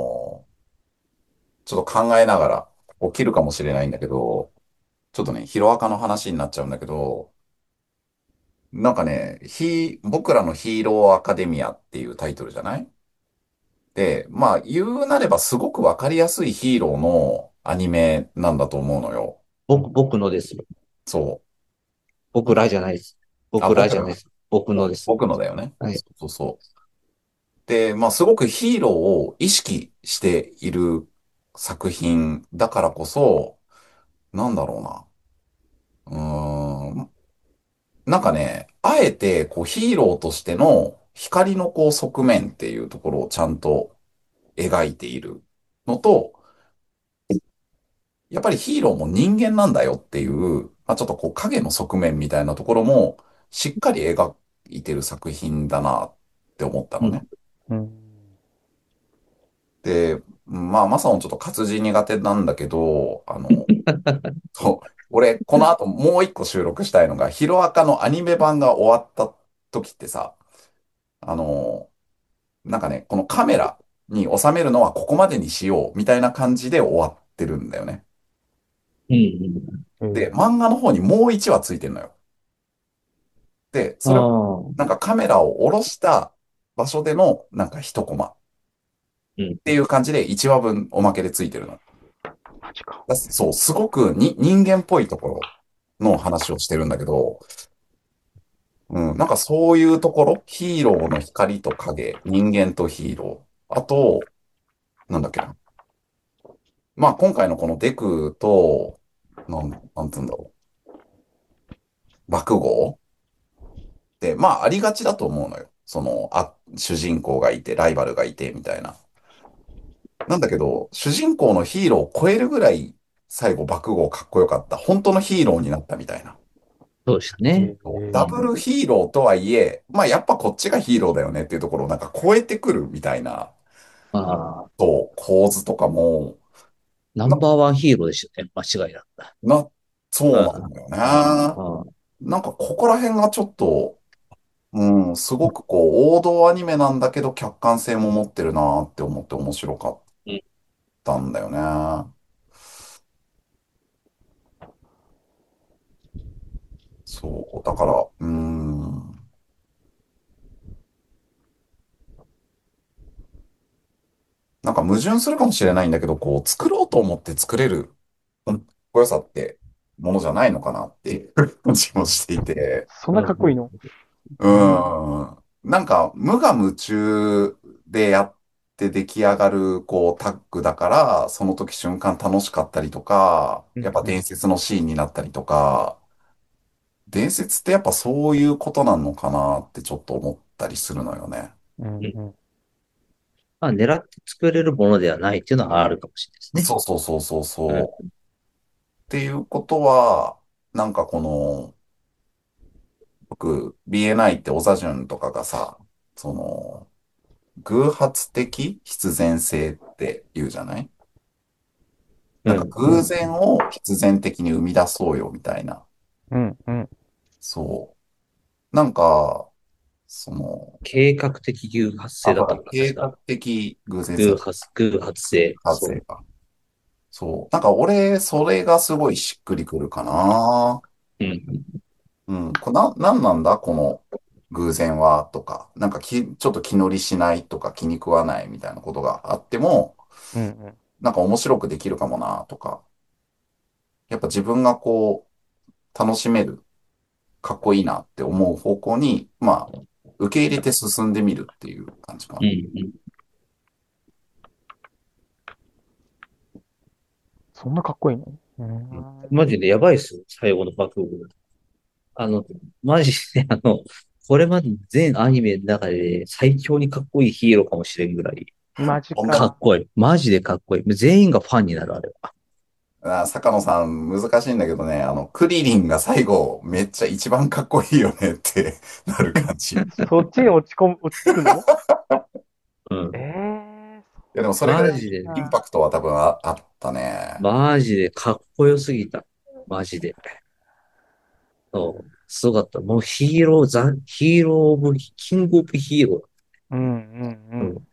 [SPEAKER 1] ちょっと考えながら起きるかもしれないんだけど、ちょっとね、ヒロアカの話になっちゃうんだけど、なんかね、僕らのヒーローアカデミアっていうタイトルじゃない？で、まあ言うなればすごくわかりやすいヒーローのアニメなんだと思うのよ。
[SPEAKER 2] 僕のですよ。
[SPEAKER 1] そう。
[SPEAKER 2] 僕らじゃないです。
[SPEAKER 1] あ、
[SPEAKER 2] 僕ら
[SPEAKER 1] 僕らが。
[SPEAKER 2] じゃないです。僕の
[SPEAKER 1] そう、
[SPEAKER 2] です。
[SPEAKER 1] 僕のだよね。
[SPEAKER 2] はい。
[SPEAKER 1] そうそうそう。で、まあすごくヒーローを意識している作品だからこそ、なんだろうな。うーん。なんかね、あえてこうヒーローとしての光のこう側面っていうところをちゃんと描いているのと、やっぱりヒーローも人間なんだよっていう、まあ、ちょっとこう影の側面みたいなところもしっかり描いてる作品だなって思った
[SPEAKER 2] うん。
[SPEAKER 1] のね。
[SPEAKER 3] うん。
[SPEAKER 1] で、まあ、マサオンちょっと活字苦手なんだけど、そう、俺、この後もう一個収録したいのが、ヒロアカのアニメ版が終わった時ってさ、あの、なんかね、このカメラに収めるのはここまでにしようみたいな感じで終わってるんだよね。
[SPEAKER 2] うん。
[SPEAKER 1] で、
[SPEAKER 3] え
[SPEAKER 1] 漫画の方にもう1話ついてるのよ。で、
[SPEAKER 2] あ
[SPEAKER 1] それは
[SPEAKER 2] あ。
[SPEAKER 1] なんかカメラを下ろした場所でのなんか一コマっ
[SPEAKER 2] うん。
[SPEAKER 1] ていう感じで1話分おまけでついてるの。
[SPEAKER 3] マジか。
[SPEAKER 1] そう、すごく人間っぽいところの話をしてるんだけど、うん、なんかそういうところ、ヒーローの光と影、人間とヒーロー、あと、なんだっけな。まあ今回のこのデクと、なんつうんだろう、爆豪って、まあありがちだと思うのよ。 主人公がいて、ライバルがいて、みたいな。なんだけど、主人公のヒーローを超えるぐらい、最後、爆豪かっこよかった。本当のヒーローになったみたいな。
[SPEAKER 2] そうでしたね。
[SPEAKER 1] ダ
[SPEAKER 3] え
[SPEAKER 2] うん。
[SPEAKER 1] ブルヒーローとはいえ、まあやっぱこっちがヒーローだよねっていうところをなんか超えてくるみたいな、
[SPEAKER 2] ああ、
[SPEAKER 1] 構図とかも、な、
[SPEAKER 2] ナンバーワンヒーローでしたね。間違いなく。
[SPEAKER 1] な、そう
[SPEAKER 2] うん。
[SPEAKER 1] なんだよね。
[SPEAKER 2] うん。うん。
[SPEAKER 1] なんかここら辺がちょっと、うん、すごく王道アニメなんだけど客観性も持ってるなって思って面白かったんだよね。そう、だから、なんか矛盾するかもしれないんだけど、作ろうと思って作れるかっこよさってものじゃないのかなっていう感じもしていて、
[SPEAKER 3] そんなかっこいいの？うん。
[SPEAKER 1] なんか無我夢中でやって出来上がるタッグだから、その時瞬間楽しかったりとか、やっぱ
[SPEAKER 3] うんうん。
[SPEAKER 1] 伝説のシーンになったりとか、伝説ってやっぱそういうことなのかなってちょっと思ったりするのよね。
[SPEAKER 3] うんうん。
[SPEAKER 2] まあ、狙って作れるものではないっていうのはあるかもしれないですね。
[SPEAKER 1] そうそうそうそう
[SPEAKER 2] うん。
[SPEAKER 1] そう。っていうことは、なんか僕、BNI って小座順とかがさ、その、偶発的必然性って言うじゃない？なんか
[SPEAKER 2] うん。
[SPEAKER 1] 偶然を必然的に生み出そうよみたいな。
[SPEAKER 3] うんうん。
[SPEAKER 1] そう。なんか、その、
[SPEAKER 2] 計画的偶発性だった
[SPEAKER 1] ほら、
[SPEAKER 2] かな、確か。
[SPEAKER 1] 計画的偶然性、
[SPEAKER 2] 偶発性。そう。
[SPEAKER 1] 発生か。そう。なんか俺、それがすごいしっくりくるかな。
[SPEAKER 2] うん。
[SPEAKER 1] うん。なんなんだこの偶然はとか、なんかちょっと気乗りしないとか気に食わないみたいなことがあっても、
[SPEAKER 3] うんうん。
[SPEAKER 1] なんか面白くできるかもなとか、やっぱ自分が楽しめる、かっこいいなって思う方向に、まあ、受け入れて進んでみるっていう感じか
[SPEAKER 2] うん。
[SPEAKER 1] な。
[SPEAKER 2] うん。
[SPEAKER 3] そんなかっこいいの？
[SPEAKER 2] うん。マジでやばいっすよ、最後の爆豪。あの、マジで、これまで全アニメの中で最強にかっこいいヒーローかもしれんぐらい、
[SPEAKER 3] マジ
[SPEAKER 1] 本当に。
[SPEAKER 3] か。
[SPEAKER 2] かっこいい。マジでかっこいい。全員がファンになる、あれは。
[SPEAKER 1] 坂野さん難しいんだけどね、クリリンが最後めっちゃ一番かっこいいよねってなる感じ。い
[SPEAKER 3] そっちに落ち着くの？
[SPEAKER 2] うん。
[SPEAKER 3] ええ
[SPEAKER 1] やでもそれぐらい
[SPEAKER 2] マジで、
[SPEAKER 1] イン
[SPEAKER 3] ー、
[SPEAKER 1] パクトは多分あったね。
[SPEAKER 2] マジでかっこよすぎた。マジで。そう。すごかった。もうヒーローオブ、キングオブヒーロ
[SPEAKER 3] うんうんう
[SPEAKER 2] ー。う
[SPEAKER 3] ん。
[SPEAKER 2] ん。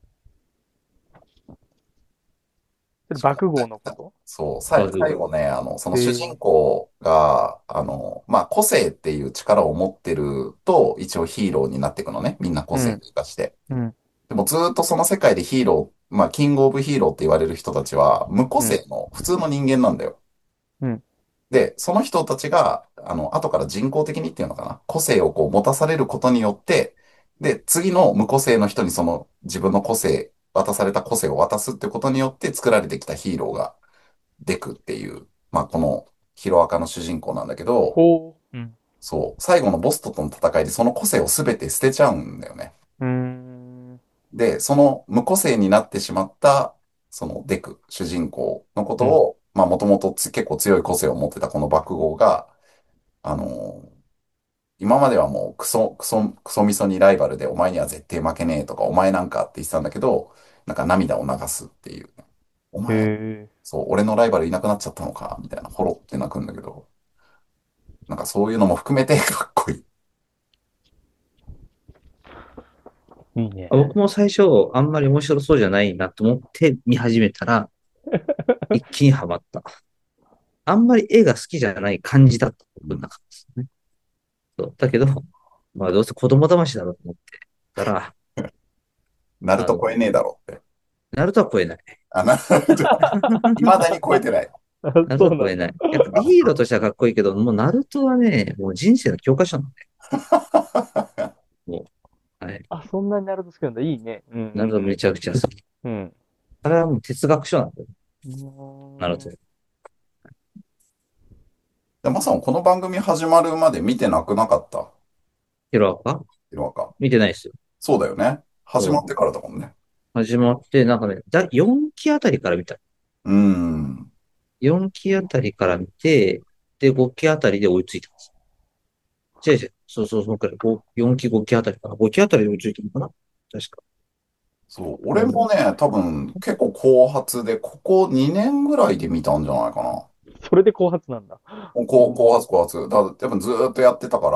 [SPEAKER 3] それ爆豪のこと？
[SPEAKER 1] そう、最
[SPEAKER 2] バグ。
[SPEAKER 1] 後ね、その主人
[SPEAKER 3] ええ
[SPEAKER 1] 公が、まあ、個性っていう力を持ってると、一応ヒーローになっていくのね。みんな個性を
[SPEAKER 3] うん
[SPEAKER 1] 生かして。
[SPEAKER 3] うん
[SPEAKER 1] でもずーっとその世界でヒーロー、まあ、キングオブヒーローって言われる人たちは、無個
[SPEAKER 3] うん
[SPEAKER 1] 性の普通の人間なんだよ。
[SPEAKER 3] うん
[SPEAKER 1] で、その人たちが、後から人工的にっていうのかな。個性を持たされることによって、で、次の無個性の人にその自分の個性、渡された個性を渡すってことによって作られてきたヒーローがデクっていう、まあ、このヒロアカの主人公なんだけど、
[SPEAKER 3] ほう。うん
[SPEAKER 1] そう、最後のボスとの戦いでその個性を全て捨てちゃうんだよね。
[SPEAKER 3] うーん
[SPEAKER 1] で、その無個性になってしまった、そのデク、主人公のこと
[SPEAKER 3] うん
[SPEAKER 1] を、まあ、もともと結構強い個性を持ってたこの爆豪が、あのー今まではもうクソみそにライバルでお前には絶対負けねえとか、お前なんかって言ってたんだけど、なんか涙を流すっていうね。お
[SPEAKER 3] へ
[SPEAKER 1] 前、
[SPEAKER 3] え。
[SPEAKER 1] そう、俺のライバルいなくなっちゃったのか、みたいな、ほろって泣くんだけど、なんかそういうのも含めてかっこいい。
[SPEAKER 3] いいね。
[SPEAKER 2] 僕も最初、あんまり面白そうじゃないなと思って見始めたら、一気にハマった。あんまり絵が好きじゃない感じだった
[SPEAKER 1] うん。
[SPEAKER 2] 僕の中ですね。そう。だけど、まあどうせ子供騙しだろうと思ってたら、
[SPEAKER 1] ナル
[SPEAKER 2] あの、
[SPEAKER 1] ト超えねえだろって。
[SPEAKER 2] ナルトは超えない。
[SPEAKER 1] ナルト、未だに超えてない。
[SPEAKER 3] あ、
[SPEAKER 2] ナルト
[SPEAKER 3] そうなんだ。
[SPEAKER 2] は超えない。やっぱヒーローとしてはかっこいいけど、もうナルトはね、もう人生の教科書なんで、もう、はい。
[SPEAKER 3] あ、そんなになると好きなんだ。いいね。うん
[SPEAKER 2] ナルトめちゃくちゃ好き。
[SPEAKER 3] うんうん。
[SPEAKER 2] あれはもう哲学書なんだよ、
[SPEAKER 3] う
[SPEAKER 2] ナルト。
[SPEAKER 3] ん。
[SPEAKER 1] でまさん、この番組始まるまで見てなくなかった？
[SPEAKER 2] ヒロアカ
[SPEAKER 1] ヒロアカ。
[SPEAKER 2] 見てないですよ。
[SPEAKER 1] そうだよね。始ま
[SPEAKER 2] そう。
[SPEAKER 1] ってからだもんね。
[SPEAKER 2] 始まって、なんかね、4期あたりから見た。
[SPEAKER 1] うーん。
[SPEAKER 2] 4期あたりから見て、で、5期あたりで追いついてます。違う違う。そうそう、そのくらい。4期、5期あたりかな。5期あたりで追いついてるのかな確か。
[SPEAKER 1] そう。
[SPEAKER 2] うん。
[SPEAKER 1] 俺もね、多分結構後発で、ここ2年ぐらいで見たんじゃないかな。
[SPEAKER 3] それで後発なんだ。
[SPEAKER 1] 後発後発。多分ずーっとやってたから、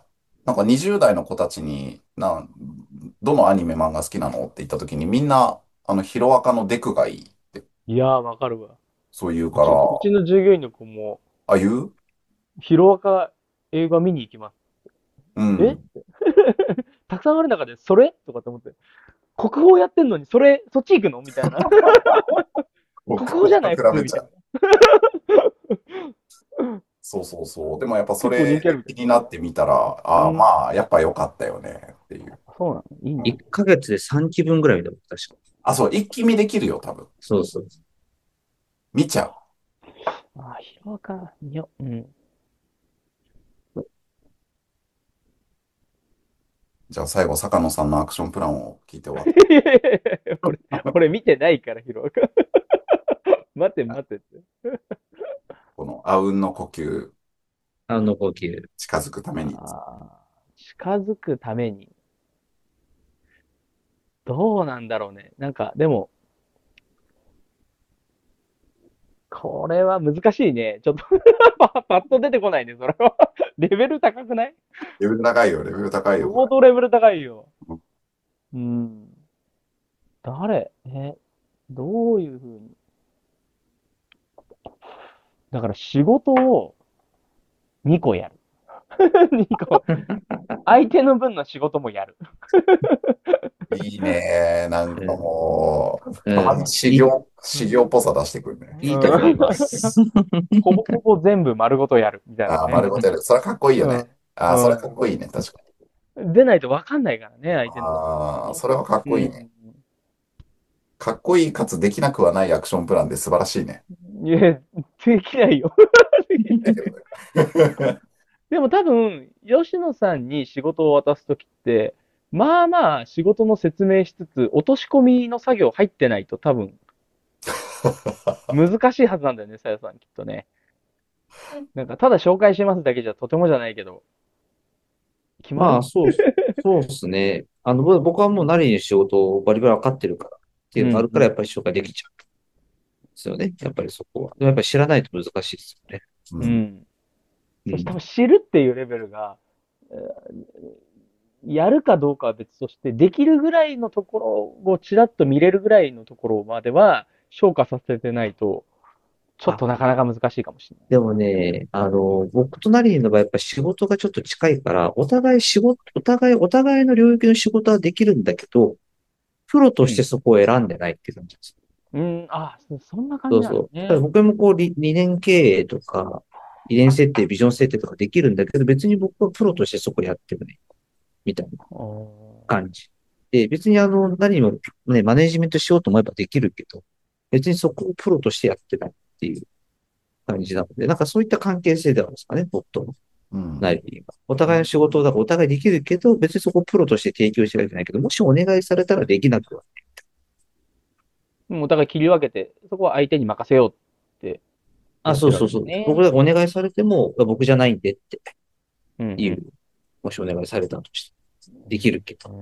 [SPEAKER 1] なんか20代の子たちに、どのアニメ漫画好きなのって言った時にみんな、ヒロアカのデクがいいって
[SPEAKER 3] いやー、わかるわ。
[SPEAKER 1] そう言うから、
[SPEAKER 3] うちの従業員の子も、
[SPEAKER 1] あ、言う
[SPEAKER 3] ヒロアカ映画見に行きます。え
[SPEAKER 1] うん。
[SPEAKER 3] たくさんある中で、それとかって思って。国宝やってんのに、そっち行くのみたいな。国
[SPEAKER 1] 僕
[SPEAKER 3] 宝じゃない
[SPEAKER 1] と比
[SPEAKER 3] 普通みたい
[SPEAKER 1] べちゃう。そうそうそう。でもやっぱ
[SPEAKER 3] な。結構人
[SPEAKER 1] それ
[SPEAKER 3] 気あるみたいな。
[SPEAKER 1] 気になってみたら、ああ、
[SPEAKER 3] うん。
[SPEAKER 1] まあ、やっぱ良かったよねっていう。
[SPEAKER 3] そうなのいいな。
[SPEAKER 2] 1ヶ月で3期分ぐらい見たもん、確か。
[SPEAKER 1] あ、そう、一気見できるよ、多分。
[SPEAKER 2] そうそう。
[SPEAKER 1] 見ちゃう。
[SPEAKER 3] あ、ヒロアカ、うん。
[SPEAKER 1] じゃあ最後、坂野さんのアクションプランを聞いて終わっ
[SPEAKER 3] 俺見てないから、ヒロアカ。待って
[SPEAKER 1] た。
[SPEAKER 3] 待ってって。
[SPEAKER 1] このあうんの呼吸、
[SPEAKER 2] 呼吸。
[SPEAKER 1] 近づくために。
[SPEAKER 3] 近づくために、どうなんだろうね。なんか、でも、これは難しいね。ちょっとパッと出てこないね、それは。レベル高くない？
[SPEAKER 1] レベル高いよ、レベル高いよ、こ
[SPEAKER 3] 相当レベル高いよ。
[SPEAKER 1] れ。
[SPEAKER 3] うん。誰どういうふうに。だから仕事を2個やる。2個。相手の分の仕事もやる。
[SPEAKER 1] いいね。なんか
[SPEAKER 2] うん。
[SPEAKER 1] もう、たまに
[SPEAKER 2] うん。
[SPEAKER 1] 修行っぽさ出してくるね。
[SPEAKER 2] いいと思いま
[SPEAKER 3] うん。
[SPEAKER 2] す。
[SPEAKER 3] ほぼほぼ全部丸ごとやる。みたいな
[SPEAKER 1] ああ、
[SPEAKER 3] ね。
[SPEAKER 1] 丸ごとやる。それはかっこいいよね。
[SPEAKER 3] うん。
[SPEAKER 1] ああ、それはかっこいいね。確かに。
[SPEAKER 3] 出ないとわかんないからね、相手の。
[SPEAKER 1] ああ、それはかっ
[SPEAKER 3] う
[SPEAKER 1] こいいね。
[SPEAKER 3] ん。
[SPEAKER 1] かっこいいかつできなくはないアクションプランで素晴らしいね。
[SPEAKER 3] いや、できないよ。
[SPEAKER 1] だけどね。
[SPEAKER 3] でも多分、吉野さんに仕事を渡すときって、まあまあ仕事の説明しつつ、落とし込みの作業入ってないと多分、難しいはずなんだよね、さやさんきっとね。なんか、ただ紹介しますだけじゃとてもじゃないけど、決まる。
[SPEAKER 2] まあ、そうですね。僕はもう何に仕事をバリバリ分かってるからっていうのがあるから、やっ
[SPEAKER 3] うん、
[SPEAKER 2] ぱり紹介できちゃうんですよね。やっぱりそこは。でもやっぱり知らないと難しいですよね。
[SPEAKER 3] うん。
[SPEAKER 1] うん。
[SPEAKER 3] うん。
[SPEAKER 2] うん。
[SPEAKER 3] そして多分知るっていうレベルが、えやるかどうかは別として、できるぐらいのところをちらっと見れるぐらいのところまでは消化させてないと、ちょっ
[SPEAKER 2] あ、
[SPEAKER 3] となかなか難しいかもしれない。
[SPEAKER 2] でもね、僕とナリーの場合、やっぱ仕事がちょっと近いから、お互い仕事、お互いの領域の仕事はできるんだけど、プロとして
[SPEAKER 3] うん。
[SPEAKER 2] そこを選んでないっていう感じです。
[SPEAKER 3] うん、そんな感じなん
[SPEAKER 2] そうそう。ただ
[SPEAKER 3] だね。
[SPEAKER 2] 僕もこう理念経営とか、理念設定、ビジョン設定とかできるんだけど、別に僕はプロとしてそこやってもね、みたいな
[SPEAKER 3] お
[SPEAKER 2] 感じ。で、別に何もね、マネジメントしようと思えばできるけど、別にそこをプロとしてやってないっていう感じなので、なんかそういった関係性ではあるんですかね、僕と
[SPEAKER 1] うん。
[SPEAKER 2] ナリーが。お互いの仕事を、だからお互いできるけど、別にそこをプロとして提供してはいけないけど、もしお願いされたらできなくは。
[SPEAKER 3] もうお互い切り分けて、そこは相手に任せようって
[SPEAKER 2] あ、
[SPEAKER 3] やってるわけ
[SPEAKER 2] そうそうそう。
[SPEAKER 3] ですね。
[SPEAKER 2] 僕がお願いされても、僕じゃないんでっていう、
[SPEAKER 3] うん
[SPEAKER 2] もしお願いされたとして、できるけど、っ
[SPEAKER 3] うん。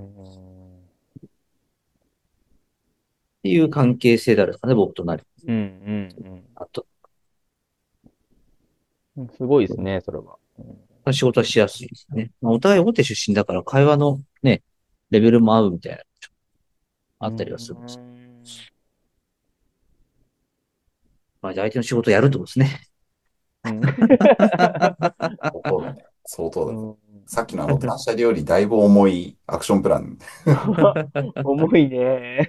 [SPEAKER 2] ていう関係性であるんですかね、僕とナリー。
[SPEAKER 3] うんうん
[SPEAKER 2] あと、
[SPEAKER 3] うん。すごいですね、それは。
[SPEAKER 2] 仕事はしやすいですね。まあ、お互い大手出身だから会話のね、レベルも合うみたいな、あ
[SPEAKER 3] う
[SPEAKER 2] ったりはするんです。
[SPEAKER 3] ん。
[SPEAKER 2] まあ、じゃあ相手の仕事をやるってことですね。
[SPEAKER 3] うん。
[SPEAKER 1] 相当だね。相当だね。
[SPEAKER 3] うん。
[SPEAKER 1] さっきの断捨離よりだいぶ重いアクションプラン。
[SPEAKER 3] 重いね。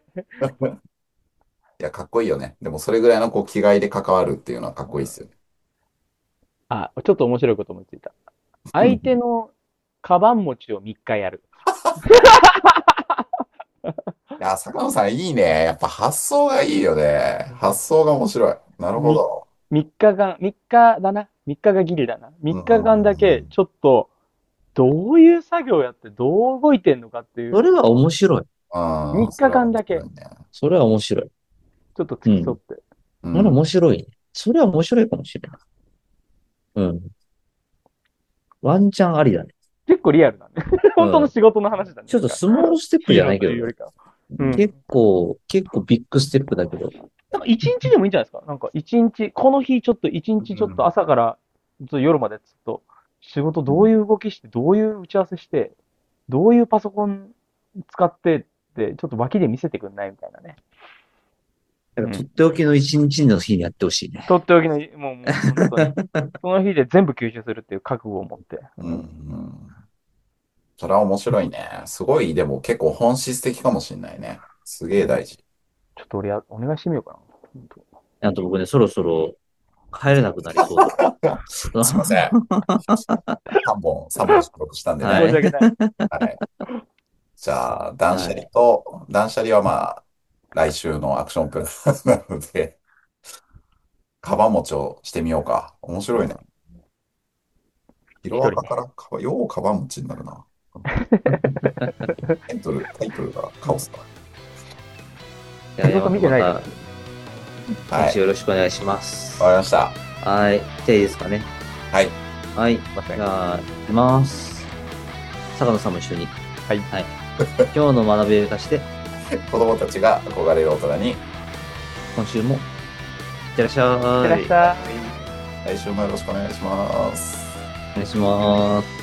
[SPEAKER 1] いや、かっこいいよね。でもそれぐらいのこう気概で関わるっていうのはかっこいいですよね。
[SPEAKER 3] ちょっと面白いこと思いついた。相手のカバン持ちを3日やる。
[SPEAKER 1] いや、坂野さんいいね。やっぱ発想がいいよね。発想が面白い。なるほ
[SPEAKER 3] み
[SPEAKER 1] ど。
[SPEAKER 3] 3日間、3日だな。3日がギリだな。3
[SPEAKER 1] うんうん
[SPEAKER 3] 日間だけ、
[SPEAKER 1] うん
[SPEAKER 3] ちょっと、 どういう作業やってどう動いてんのかっていう、
[SPEAKER 2] それは面白い。
[SPEAKER 1] うん。
[SPEAKER 3] 3日間だけ、
[SPEAKER 1] それは面白いね。
[SPEAKER 2] それは面白い。
[SPEAKER 3] ちょっと
[SPEAKER 2] うん。
[SPEAKER 3] 付き添って。
[SPEAKER 2] それは
[SPEAKER 1] うん。
[SPEAKER 2] 面白いね。それは面白いかもしれない。うん。ワンチャンありだね。
[SPEAKER 3] 結構リアルなんで。
[SPEAKER 2] うん。
[SPEAKER 3] 本当の仕事の話だね。
[SPEAKER 2] ちょっとスモールステップじゃ
[SPEAKER 3] ヒーロー
[SPEAKER 2] ないけどね。
[SPEAKER 3] というよりかは。うん。
[SPEAKER 2] 結構ビッグステップだけど。
[SPEAKER 3] なんか一日でもいいんじゃないですか。なんか一日、この日ちょっと一日ちょっと朝からずっと夜までずっと仕事どういう動きして、どういう打ち合わせして、どういうパソコン使ってって、ちょっと脇で見せてくんないみたいなね。
[SPEAKER 2] だからとっ
[SPEAKER 3] うん。
[SPEAKER 2] ておきの一日の日にやってほしいね。
[SPEAKER 3] とっておきの、もう本当に。その日で全部吸収するっていう覚悟を持って。
[SPEAKER 1] うん。うん。それは面白いね。すごい、でも結構本質的かもしんないね。すげえ大事。
[SPEAKER 3] ちょっと俺お願いしてみようかな。本当
[SPEAKER 2] あと僕ね、そろそろ帰れなくなりそうだ。
[SPEAKER 1] すいません。3本収録したんでね。
[SPEAKER 2] はい。
[SPEAKER 3] 申し訳ない。
[SPEAKER 1] はい。じゃあ、断捨離
[SPEAKER 2] はい。
[SPEAKER 1] と、断捨離はまあ、来週のアクションプランなので、カバン持ちをしてみようか。面白いね。ヒロアカか
[SPEAKER 3] 一人ね。
[SPEAKER 1] らようカバン持ちになるな。タイトルがカオスだ。
[SPEAKER 2] いや、
[SPEAKER 3] 仕事見てないから。
[SPEAKER 2] また、
[SPEAKER 1] はい。
[SPEAKER 2] よろしくお願いします。
[SPEAKER 1] わかりました。
[SPEAKER 2] はい。じゃあいいですかね。
[SPEAKER 1] はい。
[SPEAKER 2] はい。じ
[SPEAKER 3] すいません。
[SPEAKER 2] ゃあ、行きます。坂野さんも一緒に。
[SPEAKER 3] はい。
[SPEAKER 2] はい。今日の学びを生かして、
[SPEAKER 1] 子供たちが憧れる大人に、
[SPEAKER 2] 今週も、いってらっしゃい。
[SPEAKER 3] いってらっしゃい。
[SPEAKER 1] 来週もよろしくお願いします。
[SPEAKER 2] お願いします。